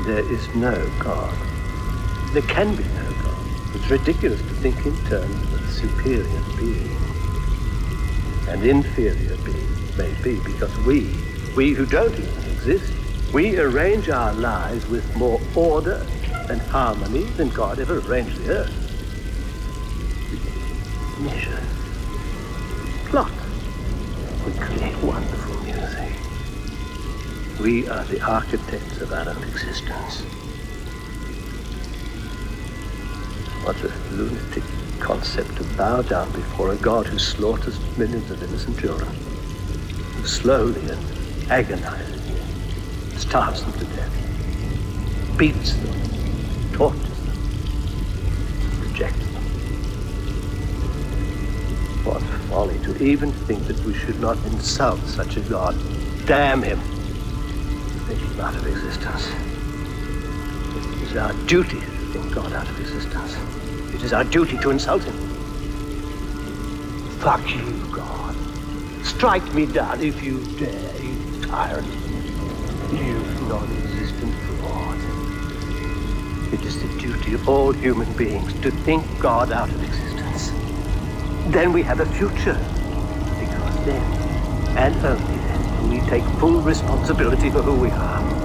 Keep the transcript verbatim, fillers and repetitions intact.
There is no God. There can be no God. It's ridiculous to think in terms of superior being and inferior being, maybe, because we, we who don't even exist, we arrange our lives with more order and harmony than God ever arranged the earth. We measure, plot, we create wonderful music. We are the architects of our own existence. What a lunatic concept to bow down before a God who slaughters millions of innocent children, who slowly and agonizingly starves them to death, beats them, tortures them, rejects them. What folly to even think that we should not insult such a God. Damn him. Think him out of existence. It is our duty to think God out of existence. It is our duty to insult him. Fuck you, God. Strike me down if you dare, you tyrant. You non-existent fraud. It is the duty of all human beings to think God out of existence. Then we have a future. Because then, and only then, will we take full responsibility for who we are.